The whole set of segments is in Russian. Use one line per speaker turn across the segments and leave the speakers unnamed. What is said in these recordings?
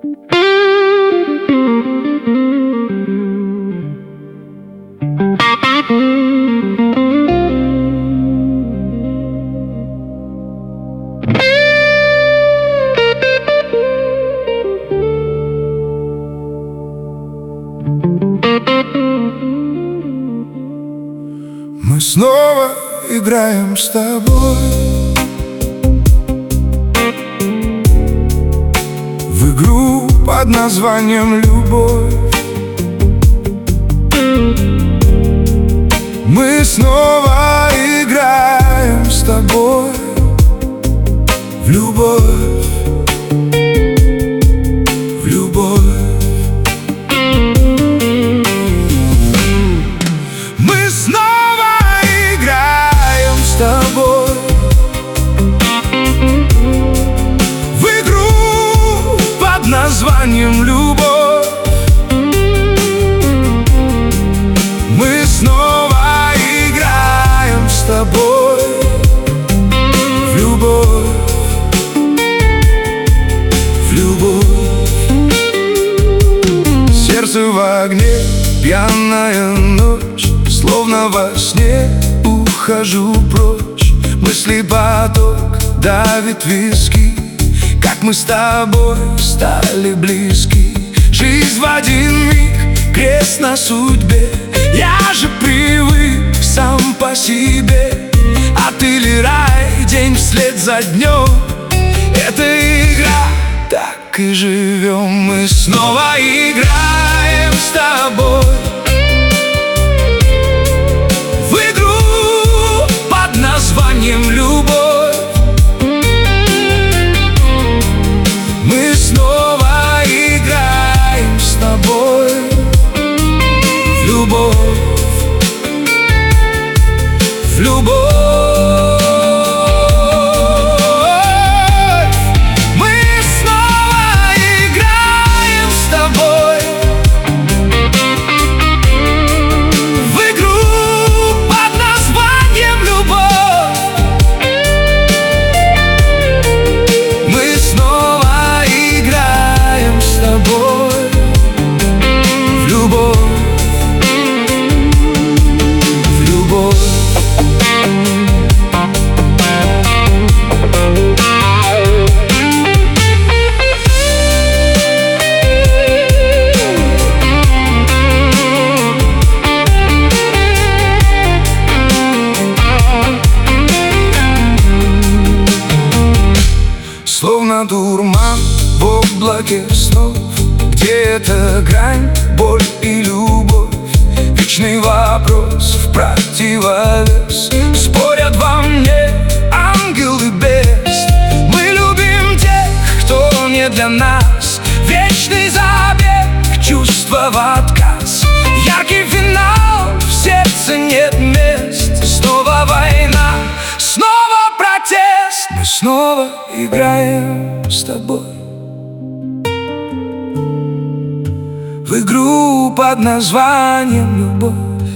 Мы снова играем с тобой в игру под названием «Любовь». Мы снова играем с тобой в любовь, в любовь. Мы снова играем с тобой в игру под названием «Любовь». Мы снова играем с тобой в любовь, в любовь. Сердце в огне, пьяная ночь, словно во сне ухожу прочь. Мысли поток давит виски, как мы с тобой стали близки. Жизнь в один миг, крест на судьбе. Я же привык сам по себе, а ты ли рай, день вслед за днем. Это игра, так и живем. Мы снова играем с тобой в игру под названием «Любовь». Мы снова играем с тобой в любовь, в любовь. Мы снова играем с тобой в игру под названием «Любовь». Мы снова играем с тобой в любовь, в любовь. Словно дурман в облаке снов, где эта грань, боль и любовь. Вечный вопрос в противовес, спорят во мне ангел и бес. Мы любим тех, кто не для нас. Вечный забег, чувства в отказ. Яркий финал, в сердце нет мест. Снова война, снова протест. Мы снова играем с тобой в игру под названием «Любовь».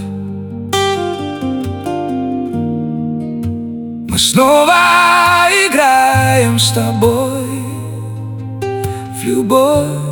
Мы снова играем с тобой в любовь.